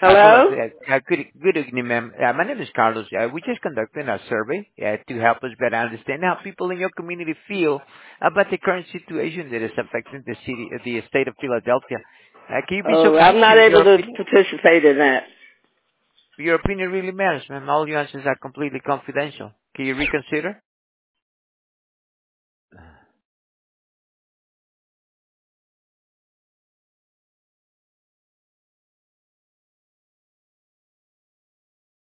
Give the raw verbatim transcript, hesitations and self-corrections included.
Uh, hello. Hello? Uh, uh, good, good evening, ma'am. Uh, my name is Carlos. Uh, we just conducted a survey uh, to help us better understand how people in your community feel about the current situation that is affecting the city, uh, the state of Philadelphia. Uh, can you be so Oh, kind I'm to not able your to opinion? participate in that. Your opinion really matters, ma'am. All your answers are completely confidential. Can you reconsider?